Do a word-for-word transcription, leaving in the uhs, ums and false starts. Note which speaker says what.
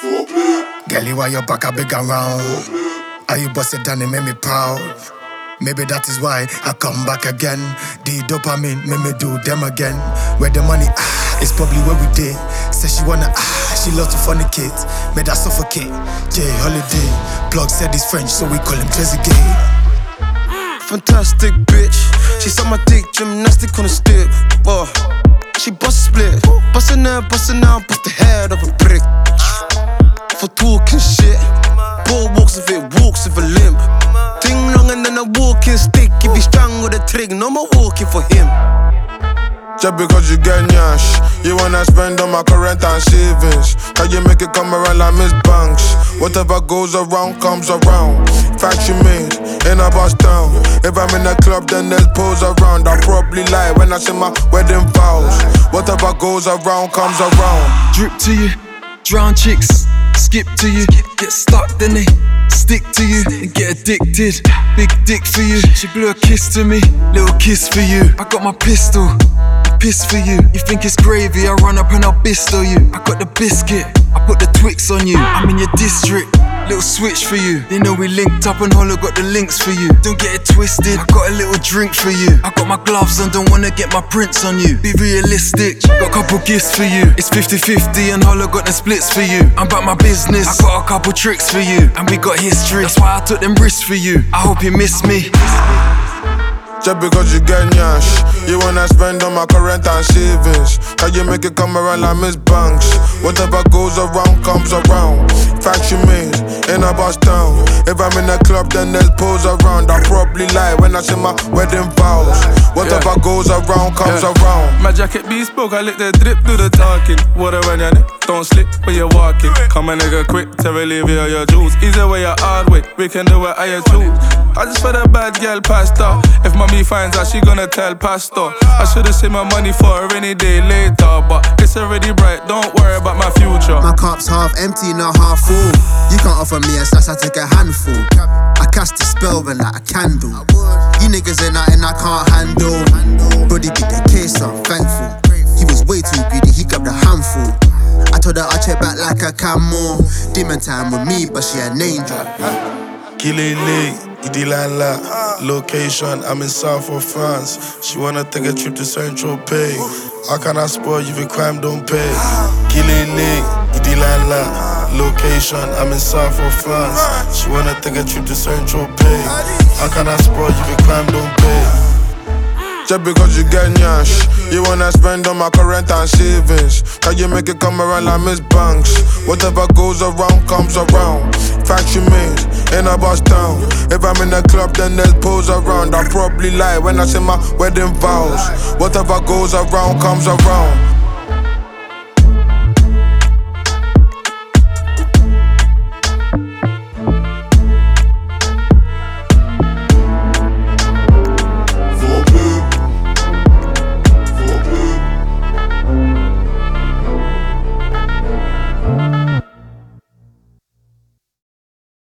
Speaker 1: Girlie, why your back a big around? How you bust it down and make me proud? Maybe that is why I come back again. The dopamine make me do them again. Where the money, ah, it's probably where we did. Said she wanna, ah, she loves to funny kids. Made her suffocate, Jay Holiday. Plug said he's French, so we call him Trezeguet.
Speaker 2: Fantastic bitch. She suck my dick, gymnastic on the stick. Oh, she bust split. Bustin' out, bustin' out, bust the head of a brick. For talking shit. Ball walks if it walks with a limp. Ding long and then a walking stick. If he's strong with a trig, no more walking for him.
Speaker 3: Just because you get nyash, you wanna spend on my current and savings. Can you make it come around like Miss Banks? Whatever goes around comes around. Fact you made in a bus town. If I'm in the club, then there's pose around. I probably lie when I say my wedding vows. Whatever goes around comes around.
Speaker 4: Drip to you, drown chicks, skip to you, get stuck then they stick to you and get addicted. Big dick for you, she blew a kiss to me, little kiss for you. I got my pistol, piss for you. You think it's gravy, I run up and I'll bisto you. I got the biscuit, I put the Twix on you. I'm in your district, little switch for you. They know we linked up and Hollow got the links for you. Don't get it twisted, I got a little drink for you. I got my gloves on, don't wanna get my prints on you. Be realistic, got a couple gifts for you. It's fifty fifty and Hollow got the splits for you. I'm about my business, I got a couple tricks for you. And we got history, that's why I took them risks for you. I hope you miss me.
Speaker 3: Just because you get nyash, you wanna spend on my current and savings. Can you make it come around like Miss Banks? Whatever goes around comes around. Fact you made in a bus town. If I'm in the club, then there's pose around. I probably lie when I say my wedding vows. Whatever yeah. goes around comes yeah. around.
Speaker 5: My jacket bespoke, I lick the drip, do the talking. Water on your neck, don't slip when you're walking. Come a nigga quick to relieve you of your juice. Either way or hard way, we can do it how you choose. I just for the bad girl pastor. If mommy finds out, she gonna tell pastor. I should've saved my money for a rainy day later, but it's already bright, don't worry about my future.
Speaker 6: My cup's half empty, not half full. You can't offer me a slice, I take a handful. I cast a spell when like a candle. You niggas ain't nothing I can't handle. Brody beat the case, I'm thankful. He was way too greedy, he grabbed a handful. I told her I'll check back like a camel. Demon time with me, but she an angel.
Speaker 3: Kilele, Idilala, location, I'm in south of France. She wanna take a trip to Saint-Tropez. How can I spoil you if crime don't pay? Kilele, Idilala, location, I'm in south of France. She wanna take a trip to Saint-Tropez. How can I spoil you if crime don't pay? Just because you get nyash, you wanna spend on my current and savings. Can you make it come around like Miss Banks? Whatever goes around comes around. Fact you made in a bus town. If I'm in the club, then there's pose around. I probably lie when I say my wedding vows. Whatever goes around comes around.